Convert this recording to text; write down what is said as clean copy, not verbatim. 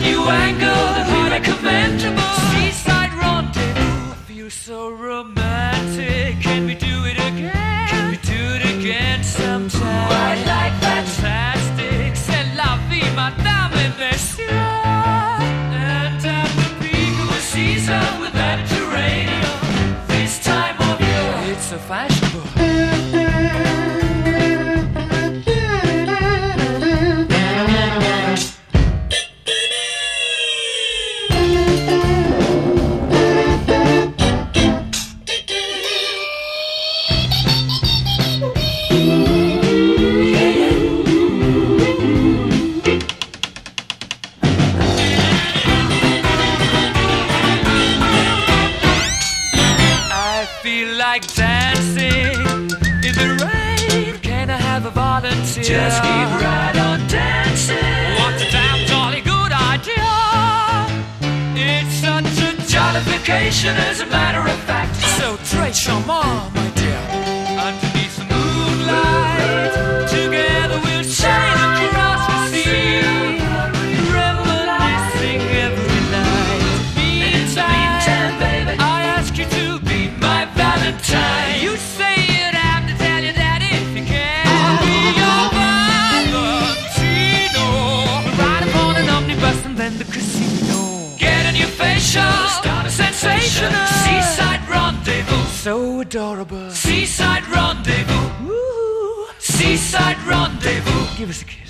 new angle that we recommend. Seaside rendezvous, I feel so romantic. Can we do it again? Can we do it again sometime? I like fantastic. C'est la vie, madame, monsieur. And at the peak of the season with Mediterranean, this time of year, it's so fashionable. Feel like dancing in the rain. Can I have a volunteer? Just keep right on dancing. What a damn jolly good idea. It's such a jollification, as a matter of fact. So très charmant, my dear. Underneath the moonlight, together we'll shine across the sea, reminiscing every night. Meantime, baby, I ask you to be my Valentine. You say you'd have to tell your daddy if you can. I'll be your Valentino. Ride upon an omnibus and then the casino. Get a new facial, start a sensation. Seaside rendezvous, so adorable. Seaside rendezvous, woo. Seaside rendezvous, give us a kiss.